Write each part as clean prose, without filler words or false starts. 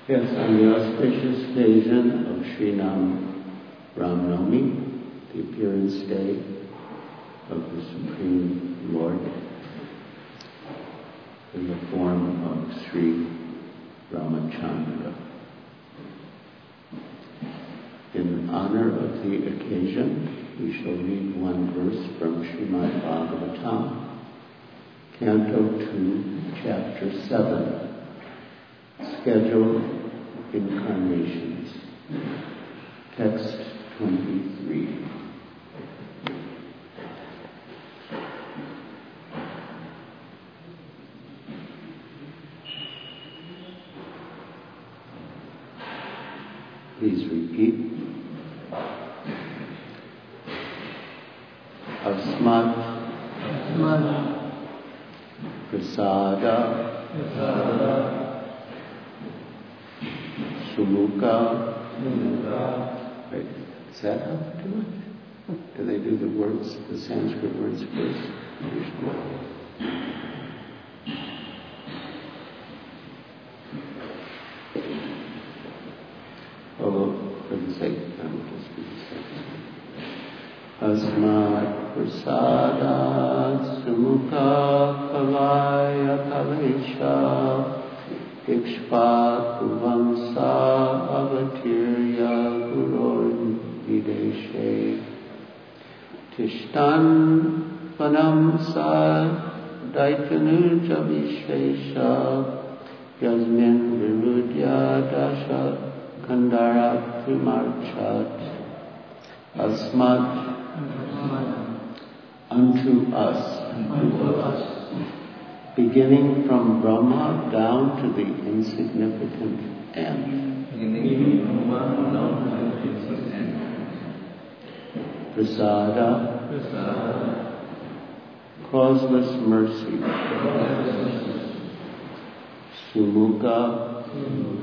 Yes, on the auspicious occasion of Srinam Ramnavami, the appearance day of the Supreme Lord in the form of Sri Ramachandra. In honor of the occasion, we shall read one verse from Srimad Bhagavatam, Canto 2, Chapter 7, Scheduled Incarnations, Text 23. Please repeat. Asmat Prasada Sumukha. Right. Is that how they do it? Do they do the words, the Sanskrit words first? Oh, for the sake of time, we'll just read the second. Asmat Prasada Sumukha Kalaya Kalesha Ikshpatu Vamsa Avatirya Gurur Videshe Tishtan Panamsa Daitanuja Vishesha Yasmin Virudya Dasha Kandara Primarchat Asmat unto us, beginning from Brahma down to the insignificant end. Prasada, causeless mercy. Sumukha,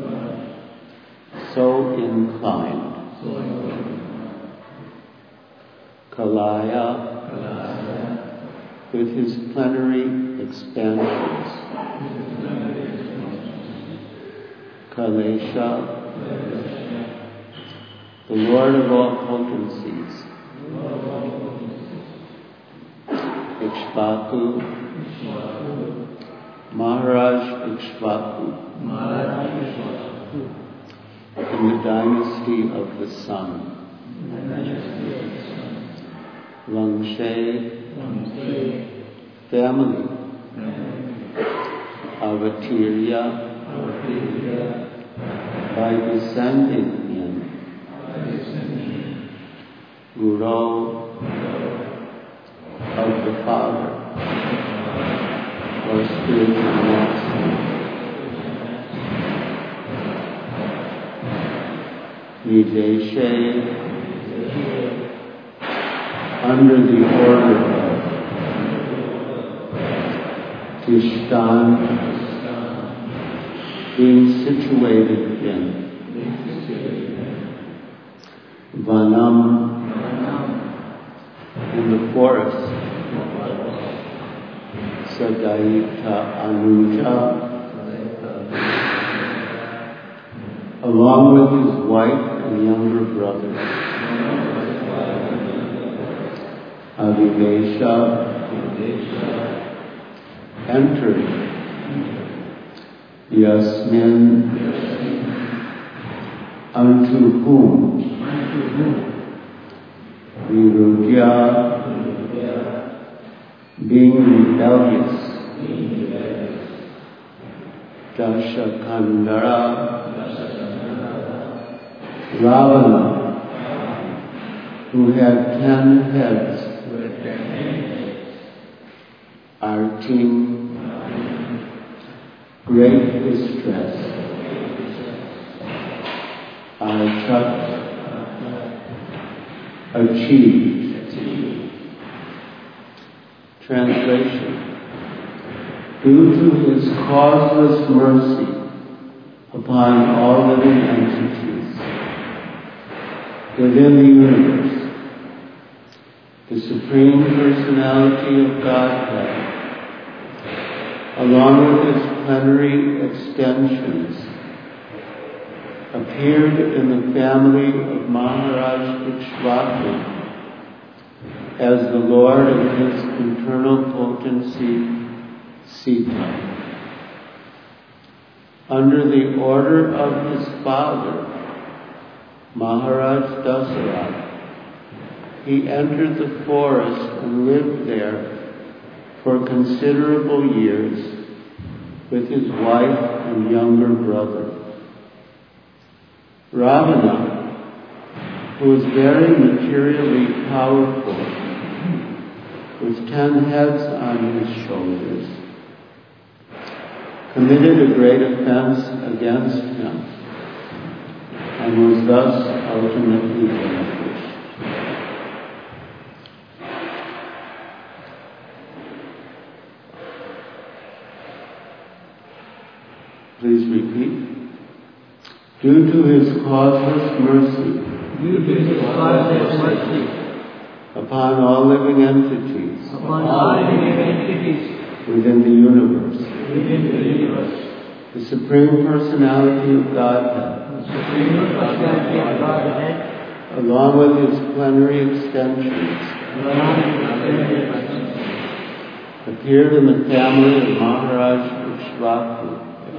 so inclined. Kalaya, with his plenary expansions. Kalesha, the Lord of all potencies. Ikshvaku, Maharaj Ikshvaku, in the dynasty of the sun. Vangshe, family. Avatirya, by descending in. Guru, of the Father, or spiritual master. Videshe, under the order of. Tishtan, being situated in. Vanam, in the forest. Sadaita Anuja, along with his wife and younger brother. Avivesha, entered. Yasmin, unto whom? Virudya, being rebellious. Dashakandara, Ravana, who had 10 heads. Arting, great distress. Archat, achieved. Translation. Due to his causeless mercy upon all living entities within the universe, the Supreme Personality of Godhead, along with its plenary extensions, appeared in the family of Maharaj Ikshvaku as the Lord of his internal potency, Sita. Under the order of his father, Maharaj Dasaratha, he entered the forest and lived there for considerable years with his wife and younger brother. Ravana, who was very materially powerful, with 10 heads on his shoulders, committed a great offense against him and was thus ultimately vanquished. Please repeat. Due to his causeless mercy, upon all living entities, within the universe, the Supreme Personality of Godhead, along with his plenary extensions, appeared in the family of Maharaj Ikshvaku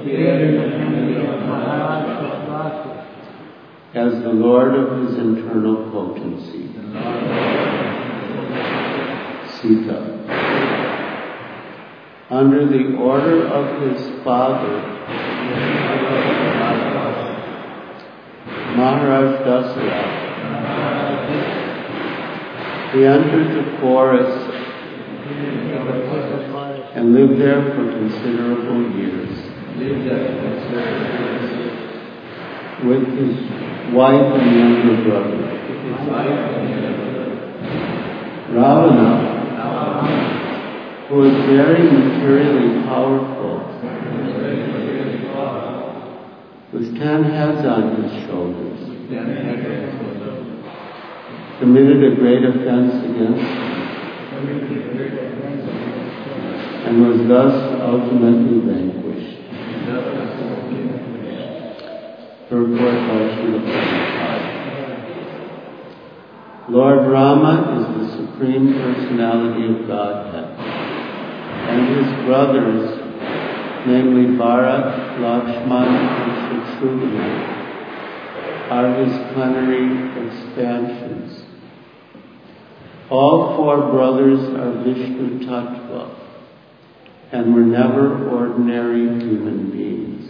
as the Lord of his internal potency, Sita. Under the order of his father, Maharaj Dasaratha, he entered the forest and lived there for considerable years with his wife and younger brother. Ravana, who was very materially powerful, with 10 heads on his shoulders, committed a great offense against him, and was thus ultimately vanquished. Purport by Srila Prabhupada. Lord Rama is the Supreme Personality of Godhead, and his brothers, namely Bharat, Lakshmana, and Shatrugna, are his plenary expansions. All 4 brothers are Vishnu Tattva, and were never ordinary human beings.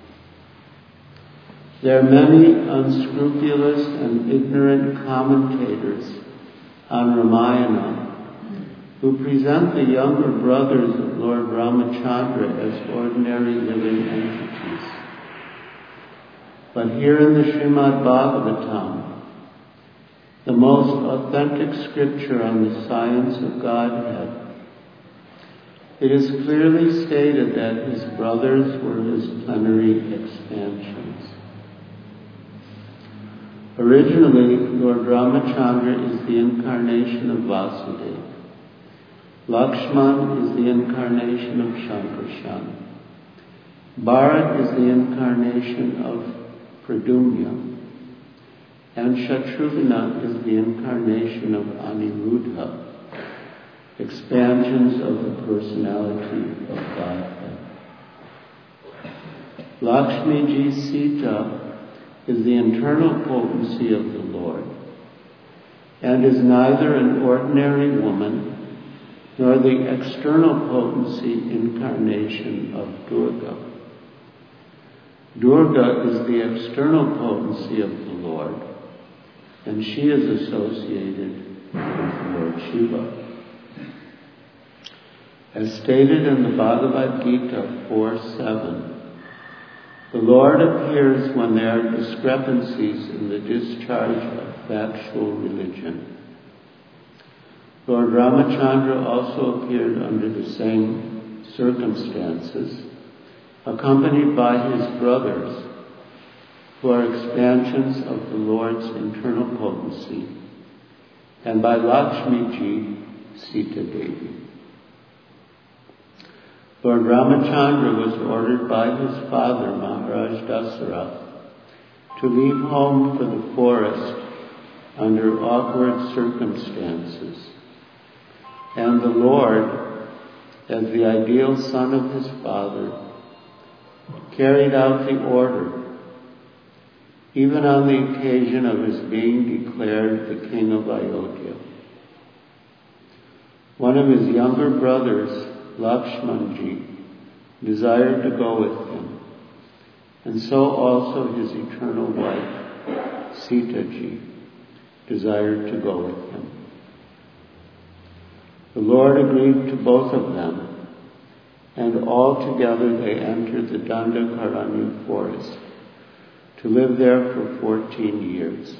There are many unscrupulous and ignorant commentators on Ramayana who present the younger brothers of Lord Ramachandra as ordinary living entities. But here in the Srimad Bhagavatam, the most authentic scripture on the science of Godhead, it is clearly stated that his brothers were his plenary expansions. Originally, Lord Ramachandra is the incarnation of Vasudeva. Lakshman is the incarnation of Shankarshan. Bharat is the incarnation of Pradumya. And Shatrugna is the incarnation of Aniruddha, expansions of the personality of Godhead. Lakshmi Ji Sita is the internal potency of the Lord, and is neither an ordinary woman nor the external potency incarnation of Durga. Durga is the external potency of the Lord, and she is associated with Lord Shiva. As stated in the Bhagavad Gita 4:7, the Lord appears when there are discrepancies in the discharge of factual religion. Lord Ramachandra also appeared under the same circumstances, accompanied by his brothers, who are expansions of the Lord's internal potency, and by Lakshmi Ji, Sita Devi. Lord Ramachandra was ordered by his father, Maharaj Dasaratha, to leave home for the forest under awkward circumstances. And the Lord, as the ideal son of his Father, carried out the order, even on the occasion of his being declared the king of Ayodhya. One of his younger brothers, Lakshmanji, desired to go with him, and so also his eternal wife, Sitaji, desired to go with him. The Lord agreed to both of them, and all together they entered the Dandakaranya forest to live there for 14 years.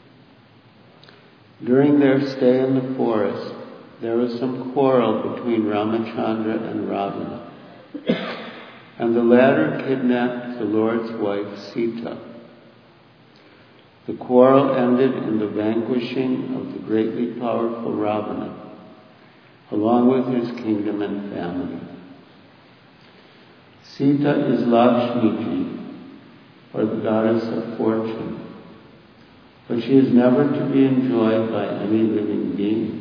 During their stay in the forest, there was some quarrel between Ramachandra and Ravana, and the latter kidnapped the Lord's wife Sita. The quarrel ended in the vanquishing of the greatly powerful Ravana, along with his kingdom and family. Sita is Lakshmiji, or the goddess of fortune, but she is never to be enjoyed by any living being.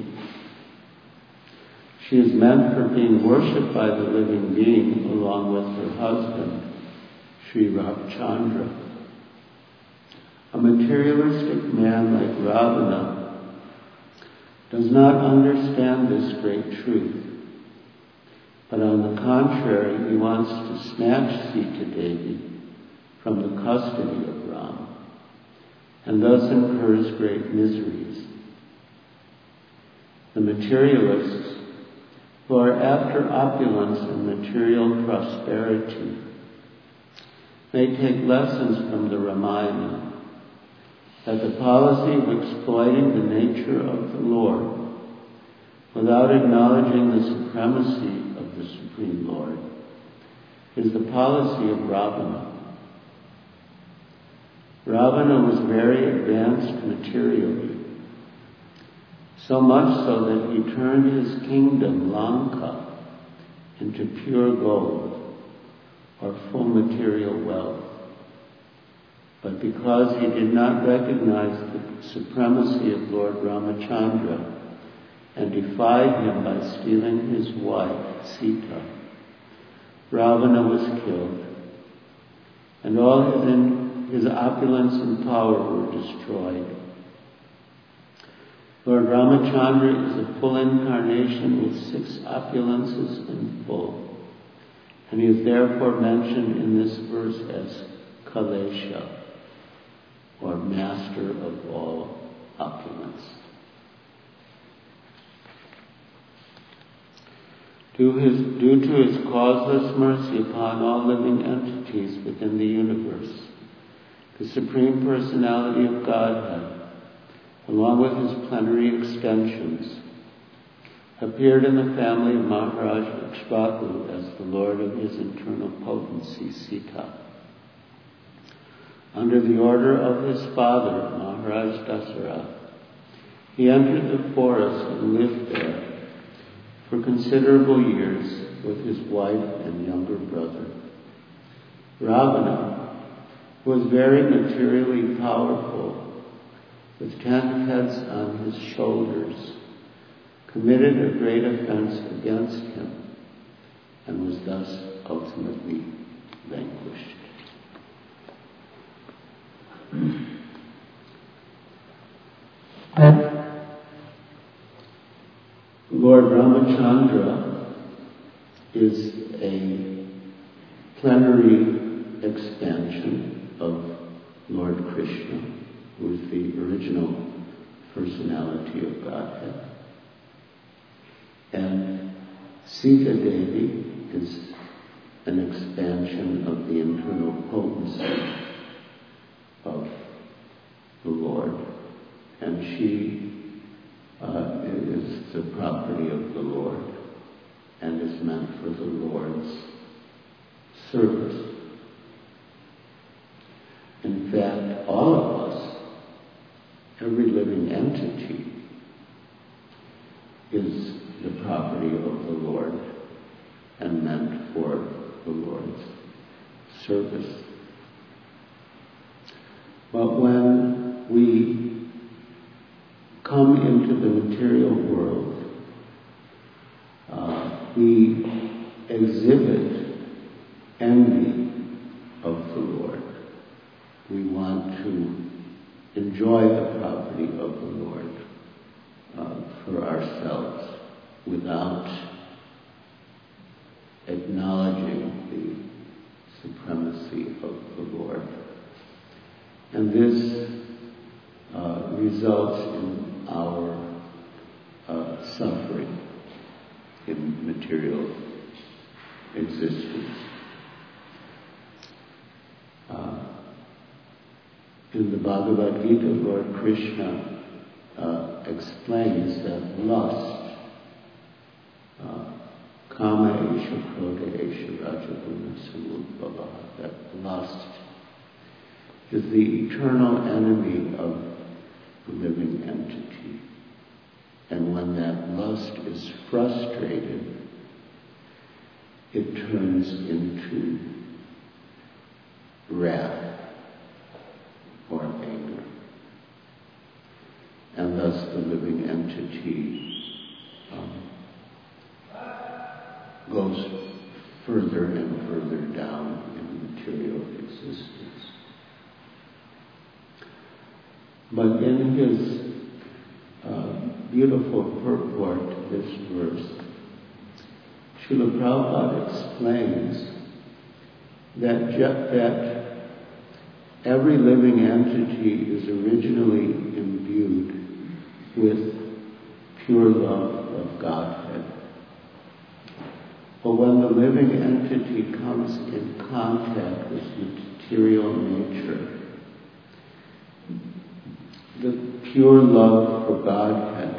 She is meant for being worshipped by the living being along with her husband, Sri Ramchandra. A materialistic man like Ravana does not understand this great truth, but on the contrary, he wants to snatch Sita Devi from the custody of Ram, and thus incurs great miseries. The materialists, who are after opulence and material prosperity, may take lessons from the Ramayana that the policy of exploiting the nature of the Lord without acknowledging the supremacy of the Supreme Lord is the policy of Ravana. Ravana was very advanced materially, so much so that he turned his kingdom, Lanka, into pure gold, or full material wealth. But because he did not recognize the supremacy of Lord Ramachandra and defied him by stealing his wife, Sita, Ravana was killed, and all his opulence and power were destroyed. Lord Ramachandra is a full incarnation with 6 opulences in full, and he is therefore mentioned in this verse as Kalesha, or master of all opulence. Due to his causeless mercy upon all living entities within the universe, the Supreme Personality of Godhead, along with his plenary extensions, appeared in the family of Maharaj Ikshvaku as the Lord of his internal potency, Sita. Under the order of his father, Maharaj Dasarath, he entered the forest and lived there for considerable years with his wife and younger brother. Ravana, who was very materially powerful, with 10 heads on his shoulders, committed a great offense against him and was thus ultimately vanquished. Lord Ramachandra is a plenary expansion of Lord Krishna, who is the original personality of Godhead. And Sita Devi is an expansion of the internal potency of the Lord. And she is the property of the Lord and is meant for the Lord's service. In fact, all of us, every living entity, is the property of the Lord and meant for the Lord's service. But when we come into the material world, we exhibit envy of the Lord. We want to enjoy the property of the Lord for ourselves without acknowledging the supremacy of the Lord. And this results in our suffering in material existence. In the Bhagavad Gita, Lord Krishna explains that lust, kama esha krodha esha rajaguna samudbhava, that lust is the eternal enemy of the living entity. And when that lust is frustrated, it turns into wrath or anger. And thus the living entity goes further and further down in material existence. But in his beautiful purport to this verse, Srila Prabhupada explains that every living entity is originally imbued with pure love of Godhead. But when the living entity comes in contact with material nature, the pure love for Godhead,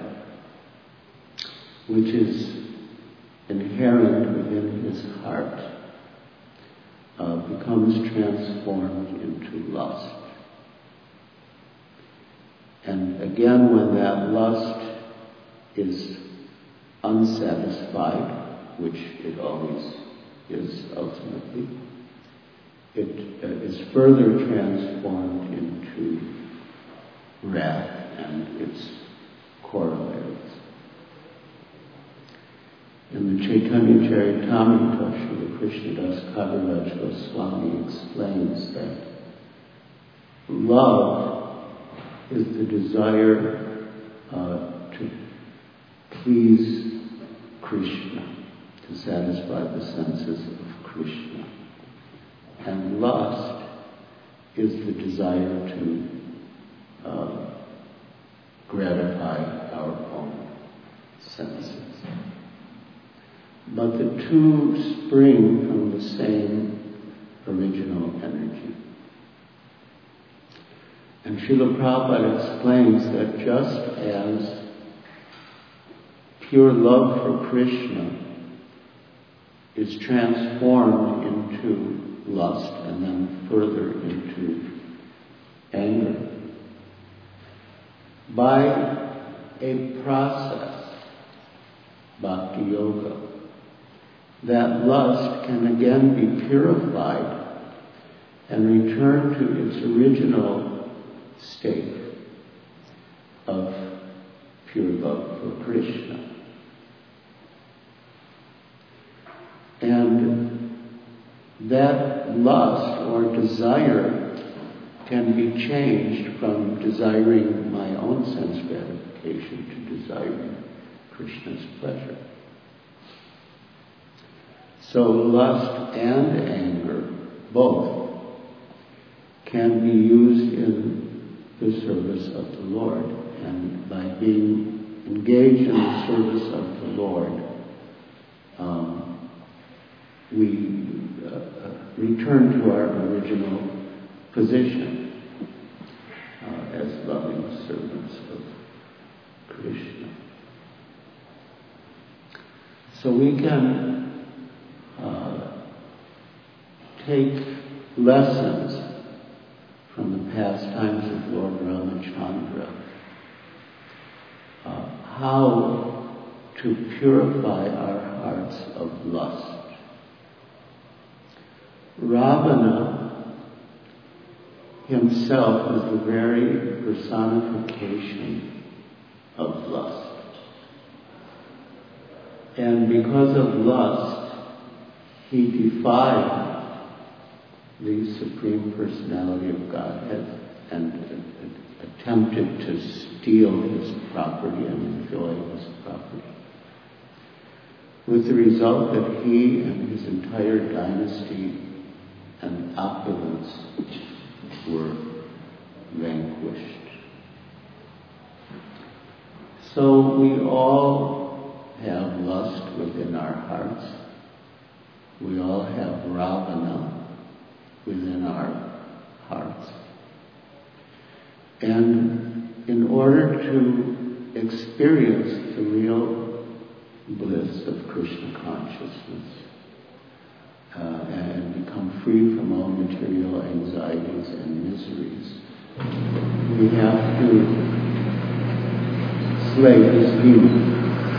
which is inherent within his heart, becomes transformed into lust. And again, when that lust is unsatisfied, which it always is ultimately, it is further transformed into wrath and its corollaries. In the Chaitanya Charitamrita, Srila Krishnadas Kaviraj Goswami explains that love is the desire to please Krishna, to satisfy the senses of Krishna. And lust is the desire to gratify our own senses. But the two spring from the same original energy. And Srila Prabhupada explains that just as pure love for Krishna is transformed into lust and then further into anger, by a process, bhakti yoga, that lust can again be purified and return to its original state of pure love for Krishna. And that lust or desire can be changed from desiring my own sense gratification to desiring Krishna's pleasure. So lust and anger, both, can be used in the service of the Lord. And by being engaged in the service of the Lord, we return to our original position as loving servants of Krishna. So we can take lessons from the pastimes of Lord Ramachandra, how to purify our hearts of lust. Ravana himself is the very personification of lust. And because of lust, he defied the Supreme Personality of Godhead and attempted to steal his property and enjoy his property. With the result that he and his entire dynasty and opulence were vanquished. So we all have lust within our hearts. We all have Ravana within our hearts. And in order to experience the real bliss of Krishna consciousness and become free from all material anxieties and miseries, we have to slay this demon.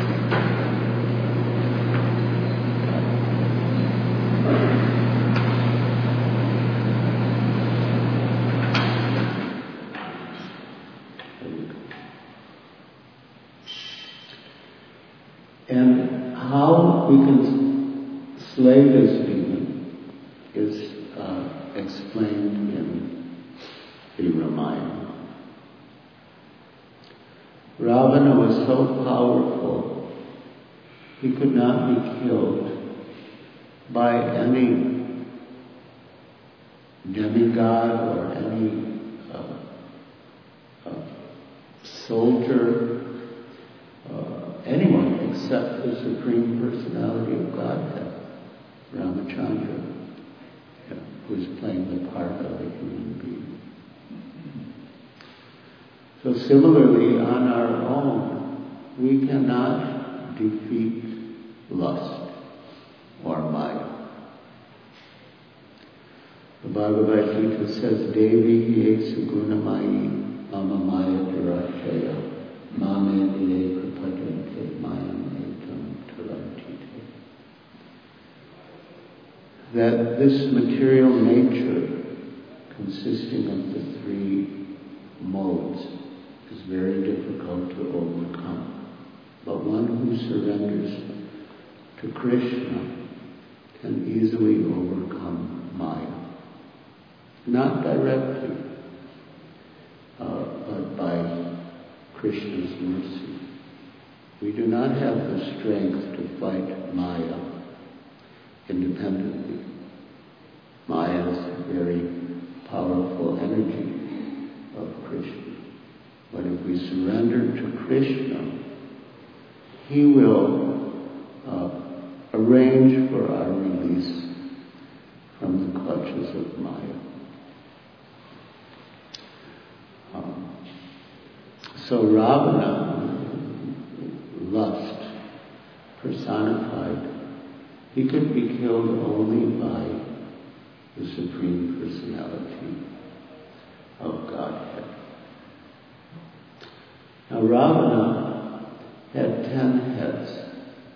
And how we can slay this demon is explained in the Ramayana. Ravana was so powerful, he could not be killed by any demigod or any soldier, anyone except the Supreme Personality of Godhead, Ramachandra, who is playing the part of a human being. So similarly, on our own, we cannot defeat lust or Maya. The Bhagavad Gita says, Devi ye sugunamayi mama maya durashaya mame diye prapadante mayam etam tarantite. That this material nature, consisting of the three modes, is very difficult to overcome. But one who surrenders to Krishna can easily overcome Maya. Not directly, but by Krishna's mercy. We do not have the strength to fight Maya independently. Maya is a very powerful energy of Krishna. But if we surrender to Krishna, he will arrange for our release from the clutches of Maya. So Ravana, lust personified, he could be killed only by the Supreme Personality of Godhead. Now Ravana had 10 heads,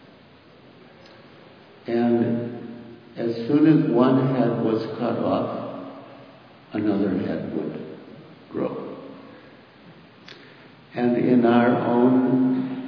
and as soon as one head was cut off, another head would grow. And in our own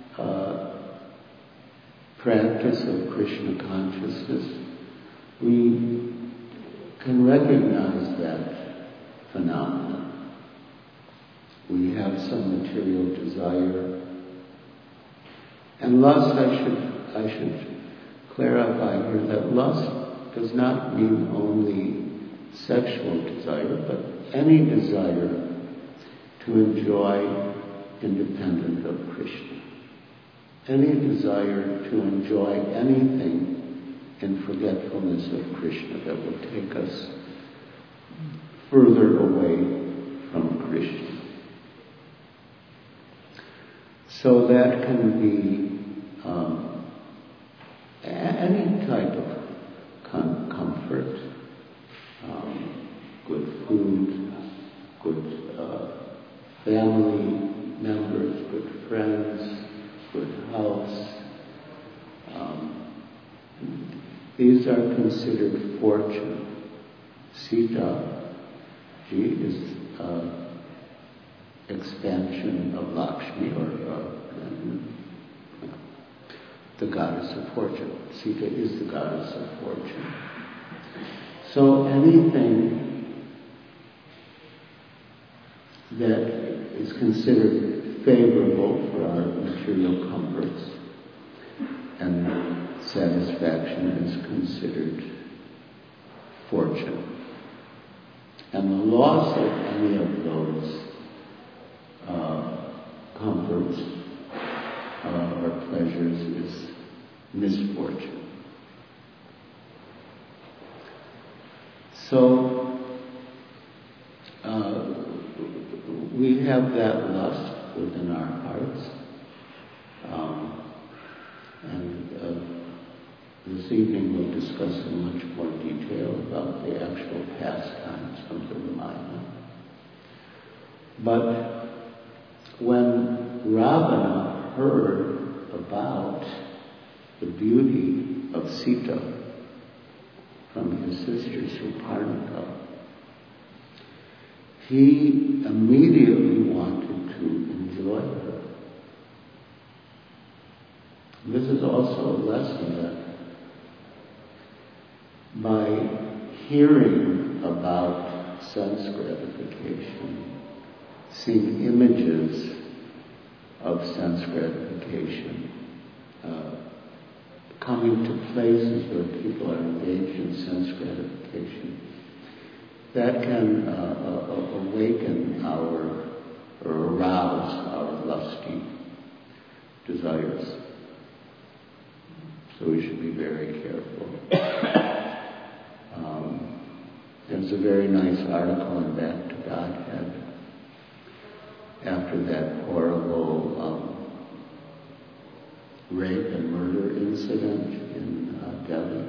practice of Krishna consciousness, we can recognize that phenomenon. We have some material desire. And lust, I should clarify here that lust does not mean only sexual desire, but any desire to enjoy independent of Krishna. Any desire to enjoy anything in forgetfulness of Krishna that will take us further away from Krishna. So that can be any type of comfort, good food, good family members, good friends, good house. These are considered fortune. Sita, Shashti is expansion of Lakshmi, or the goddess of fortune. Sita is the goddess of fortune. So anything that is considered favorable for our material comforts and satisfaction is considered fortune. And the loss of any of those comforts or pleasures is misfortune. So we have that lust within our hearts, and this evening we'll discuss in much more detail about the actual pastimes of the Ramayana. But when Ravana heard about the beauty of Sita from his sister Suparnika, he immediately wanted to enjoy her. This is also a lesson that by hearing about sense gratification, seeing images of sense gratification, coming to places where people are engaged in sense gratification, that can awaken or arouse our lusty desires. So we should be very careful. There's a very nice article in Back to Godhead after that horrible rape and murder incident in Delhi.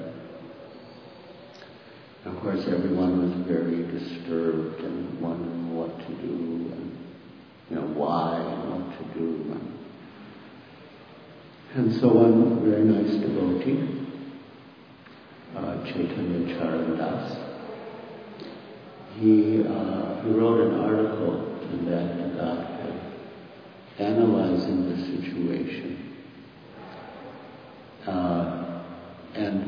Of course, everyone was very disturbed and wondering what to do and why and what to do. And so one very nice devotee, Chaitanya Charandas, he wrote an article in Back to Godhead analyzing the situation and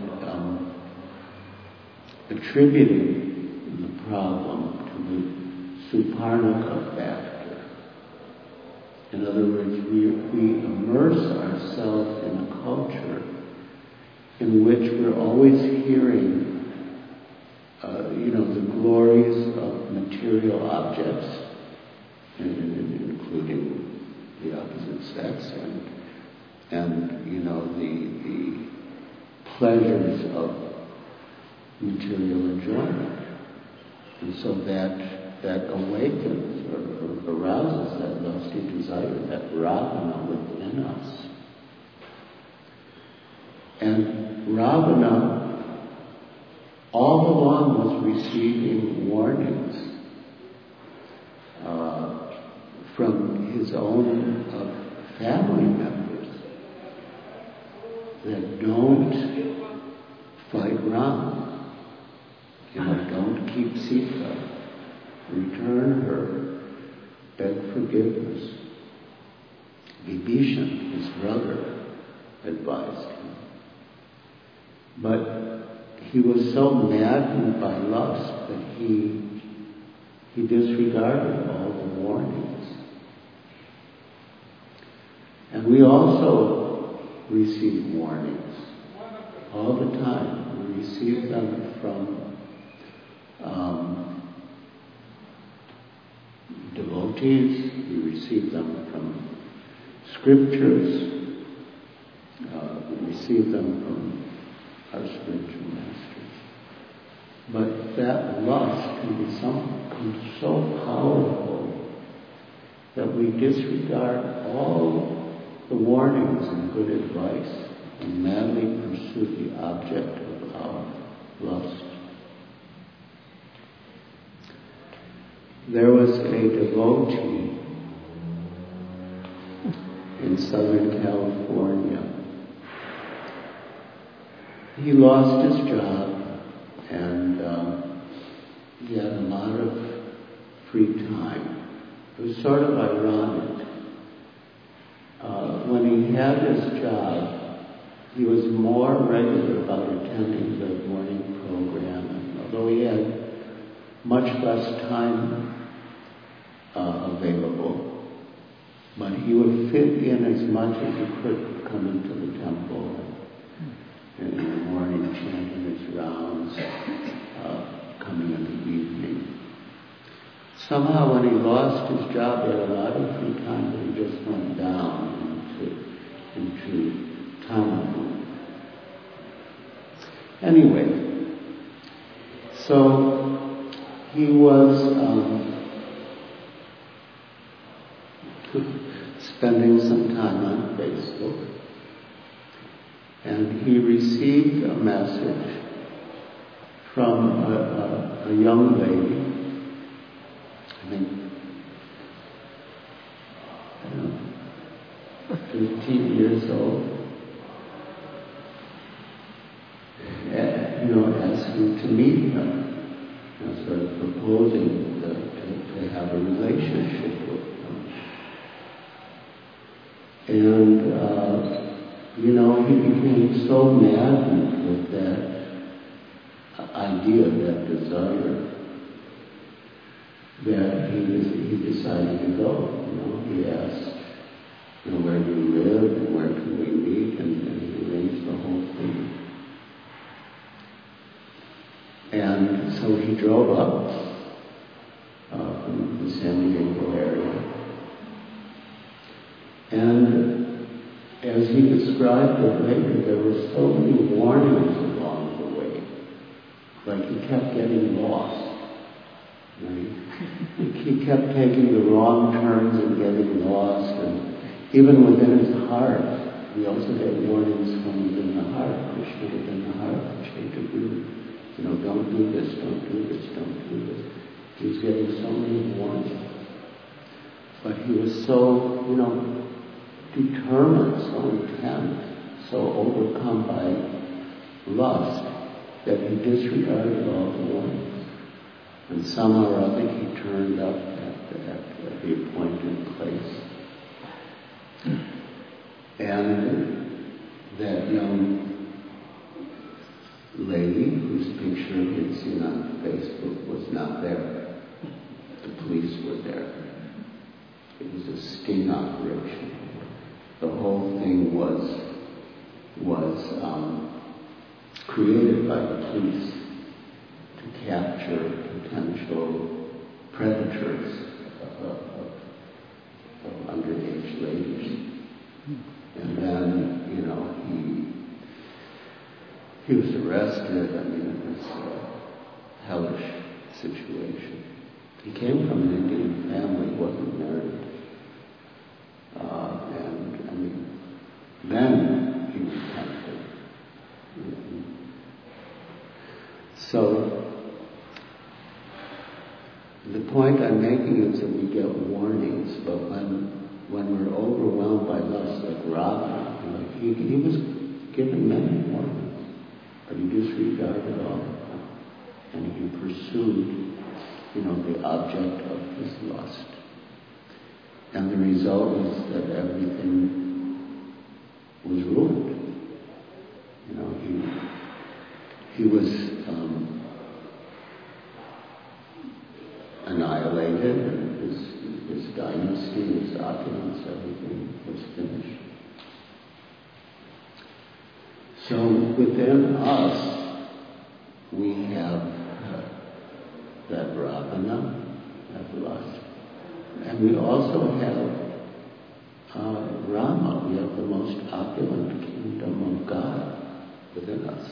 attributing the problem to the Suparnika factor. In other words, we immerse ourselves in a culture in which we're always hearing the glories of material objects, including the opposite sex, and the pleasures of material enjoyment. And so that awakens or arouses that lusty desire, that Ravana within us. And Ravana all along was receiving warnings from his own family members that don't fight Rama, don't keep Sita, return her, beg forgiveness. Vibhishan, his brother, advised him. But he was so maddened by lust that he disregarded all the warnings. And we also receive warnings all the time. We receive them from devotees, we receive them from scriptures, we receive them from our spiritual masters. But that lust can become so powerful that we disregard all the warnings and good advice and madly pursue the object of our lust. There was a devotee in Southern California. He lost his job and he had a lot of free time. It was sort of ironic. When he had his job, he was more regular about attending the morning program, and although he had much less time available, but he would fit in as much as he could come into the temple and in the morning chanting his rounds, coming in the evening. Somehow when he lost his job, he had a lot of free time, but he just went down into Tanapu. Anyway, so he was spending some time on Facebook, and he received a message from a young lady, I think, 15 years old, asking to meet him, sort of proposing to have a relationship with him. And, he became so maddened with that idea, that desire, that he decided to go. He asked, where do you live and where can we meet, and he arranged the whole thing. And so he drove up from the San Diego area. And as he described it later, there were so many warnings along the way. Like he kept getting lost. Right? He kept taking the wrong turns and getting lost. And even within his heart, we also get warnings from within the heart. Krishna within the heart, Chaitanya Guru. Don't do this, don't do this, don't do this. He was getting so many warnings. But he was so, determined, so intent, so overcome by lust, that he disregarded all the warnings. And somehow or other he turned up at the appointed place. And that young lady whose picture he had seen on Facebook was not there. The police were there. It was a sting operation. The whole thing was created by the police to capture potential predators of underage ladies. And then, he was arrested. It was a hellish situation. He came from an Indian family, wasn't married. Then he was tempted. So, the point I'm making is that we get warnings, but when we're overwhelmed by lust, like Radha, he was given many warnings, but he disregarded all of them, and he pursued, the object of his lust. And the result was that everything was ruined. He was annihilated, and his dynasty, his opulence, everything was finished. So within us, we have that Ravana, that lust. And we also have Rama. We have the most opulent kingdom of God within us.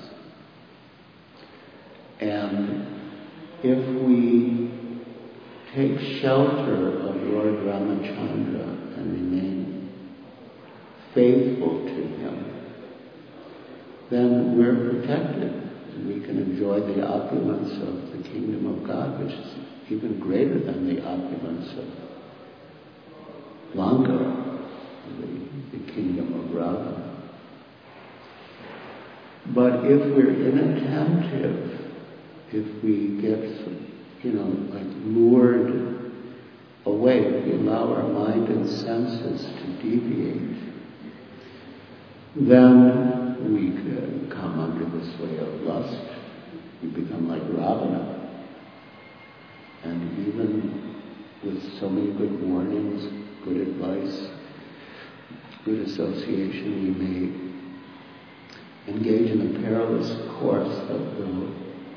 And if we take shelter of Lord Ramachandra and remain faithful to him, then we're protected. And we can enjoy the opulence of the kingdom of God, which is even greater than the opulence of Lanka, the kingdom of Radha. But if we're inattentive, if we get, lured away, if we allow our mind and senses to deviate, then we could come under the sway of lust. We become like Ravana. And even with so many good warnings, good advice, good association, we may engage in a perilous course that will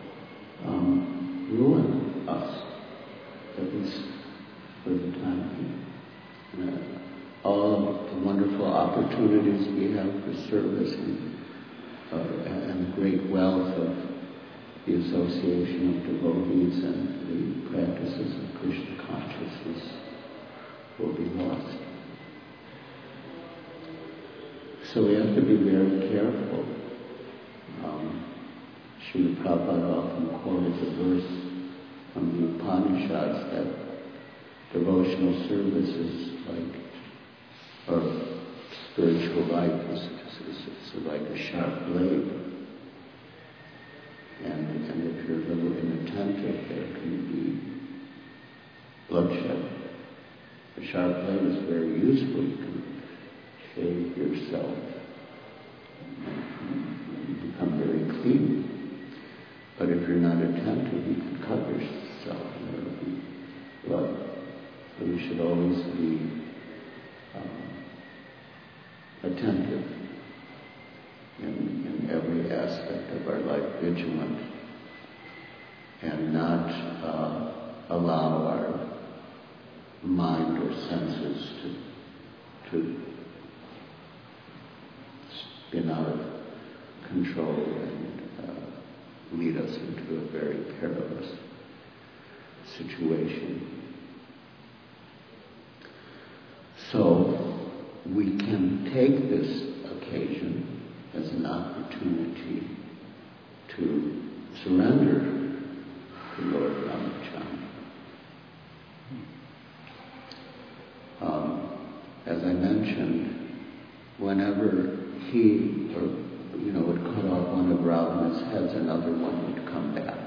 ruin us, at least for the time being. All the wonderful opportunities we have for service and the great wealth of the association of devotees and the practices of Krishna consciousness will be lost. So we have to be very careful. Srila Prabhupada often quoted the verse from the Upanishads that devotional service is like, or spiritual life is like a sharp blade. And if you're a little inattentive, there can be bloodshed. A sharp blade is very useful. You can shave yourself and become very clean. But if you're not attentive, you can cut yourself and there will be blood. So we should always be attentive in every aspect of our life, vigilant, and not allow our mind or senses to spin out of control and lead us into a very perilous situation. So we can take this occasion as an opportunity to surrender to Lord Ramachandra. As I mentioned, whenever he would cut off one of Ravana's heads, another one would come back.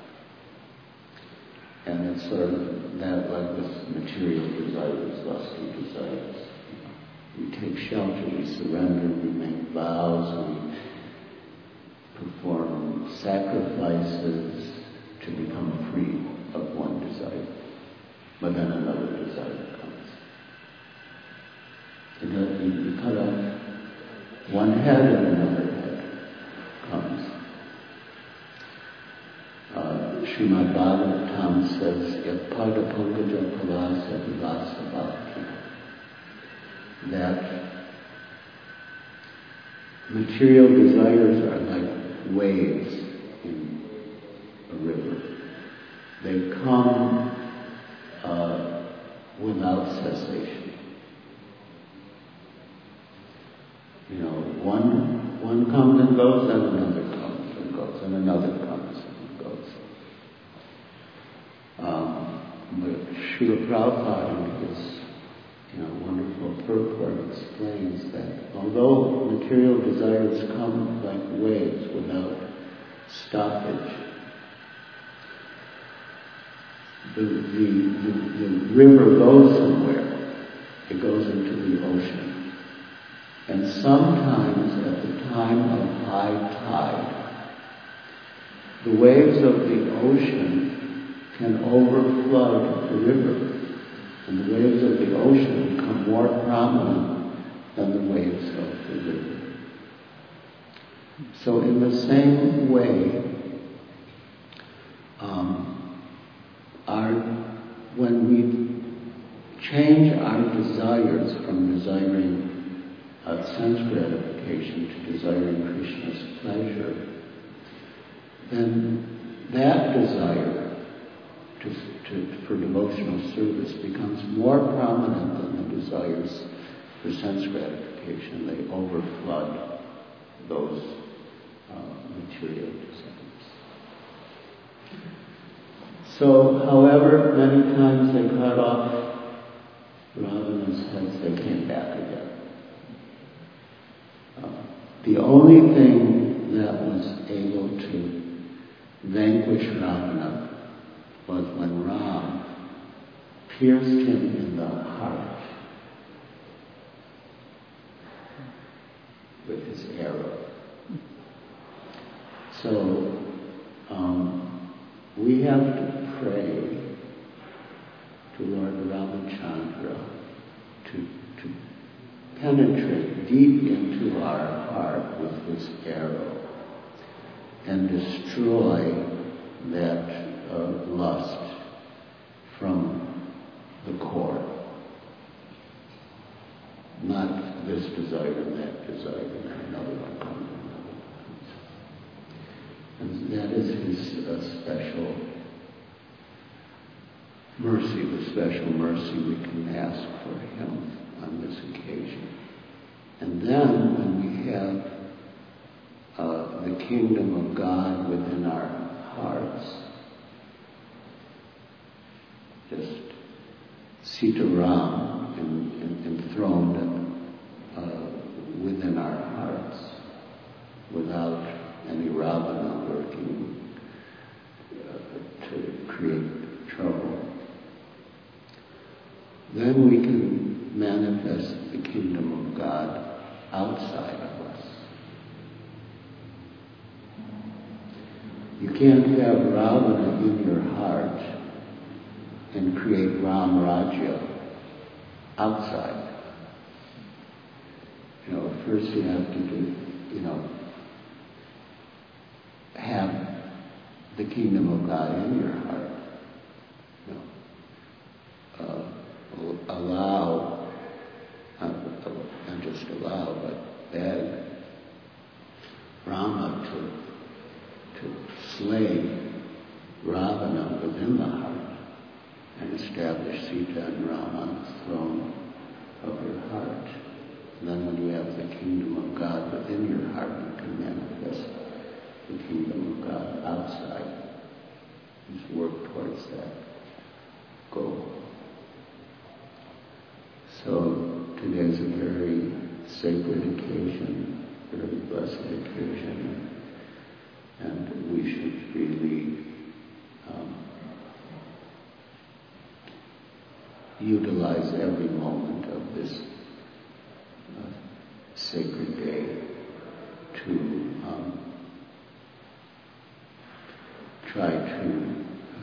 And it's sort of that, like with material desires, lusty desires. We take shelter, we surrender, we make vows, we perform sacrifices to become free of one desire. But then another desire comes. And you cut off one head and another head comes. Srimad Bhagavatam says, Yapada Pankaja Palasa Vilasa Bhakti, that material desires are like waves in a river. They come without cessation. One comes and goes, and another comes and goes, and another comes and goes. But Srila Prabhupada in his wonderful purport explains that although material desires come like waves without stoppage, the river goes somewhere. It goes into the ocean. And sometimes at the time of high tide, the waves of the ocean can overflood the river. And the waves of the ocean become more prominent than the waves of the river. So in the same way, when we change our desires from desiring sense gratification to desiring Krishna's pleasure, then that desire for devotional service becomes more prominent than the desires for sense gratification. They overflood those material desires. So, however many times they cut off Ravana's heads, they came back again. The only thing that was able to vanquish Ravana was when Ram pierced him in the heart with his arrow. So we have to pray to Lord Ramachandra to penetrate deep into our heart with his arrow and destroy that lust from the core. Not this desire and that desire and another one comes. And that is his special mercy, the special mercy we can ask for him on this occasion. And then when we have the kingdom of God within our hearts, just Sita Ram enthroned within our hearts without any Ravana working to create trouble. Then we can manifest the kingdom of God outside of us. You can't have Ravana in your heart and create Ram Rajya outside. First you have to do, have the kingdom of God in your heart. Allow, not just allow, but beg Rama to slay Ravana within the heart and establish Sita and Rama on the throne of your heart. And then when you have the kingdom of God within your heart, you can manifest the kingdom of God outside. Just work towards that goal. So today is a very sacred occasion, very blessed occasion, and we should really utilize every moment of this sacred day to try to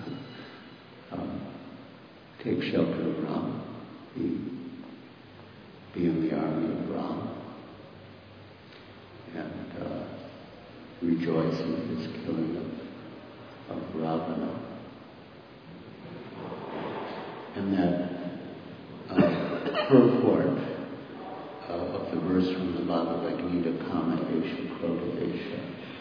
take shelter of Ram, be in the army of Ram, and rejoice in his killing of Ravana. And that purport of the verse from the Bhagavad Gita, Kama Esha Krodha Esha,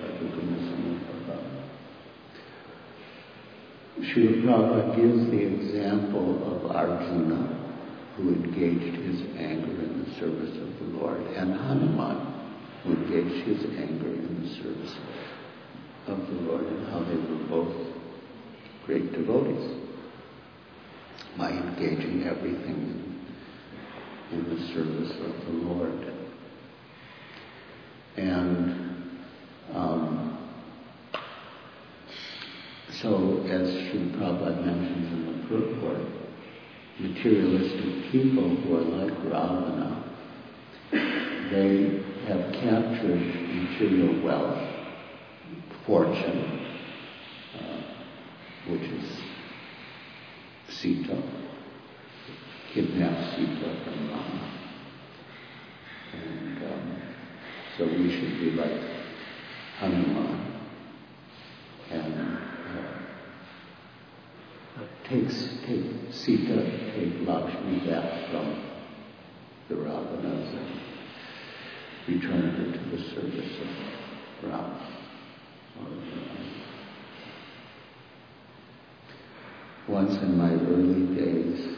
Srila Prabhupada gives the example of Arjuna, who engaged his anger in the service of the Lord, and Hanuman, who engaged his anger in the service of the Lord, and how they were both great devotees by engaging everything in the service of the Lord. And so, as Srila Prabhupada mentions in the purport, materialistic people who are like Ravana, they have captured material wealth, fortune, which is Sita, kidnapped Sita from Rama. And so we should be like Hanuman and take Sita, take Lakshmi back from the Ravanas and return her to the service of Rama. Once in my early days,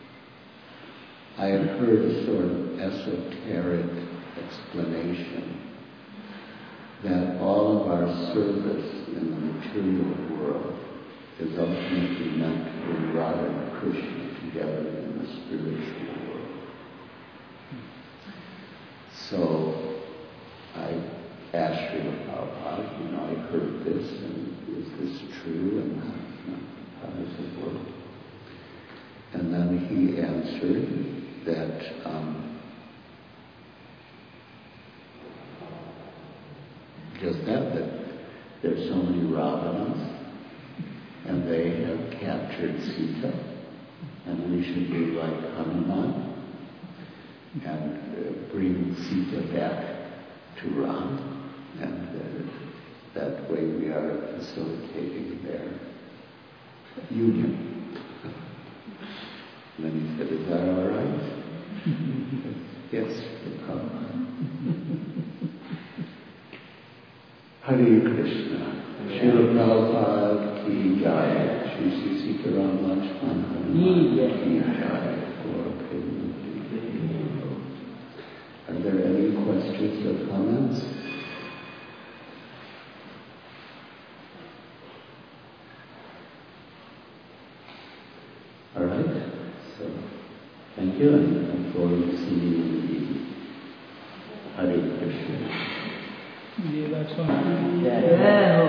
I had heard a sort of esoteric explanation that all of our service in the material world is ultimately meant to bring Radha and Krishna together in the spiritual world. So I asked Srila Prabhupada, I heard this, and is this true, and how does it work? And then And he answered that just that there's so many Ravanas, and they have captured Sita, and we should be like Hanuman and bring Sita back to Ram, and that way we are facilitating their union. And then he said, "Is that all right?" Yes, come. Hare Krishna. Srila Prabhupada ki jai. Shri Sri Sitaram Lakshman Hanuman ki jai. Are there any questions or comments? All right. So, thank you, and look forward to seeing you in the evening. Hare Krishna. Yeah, that's one. Yeah.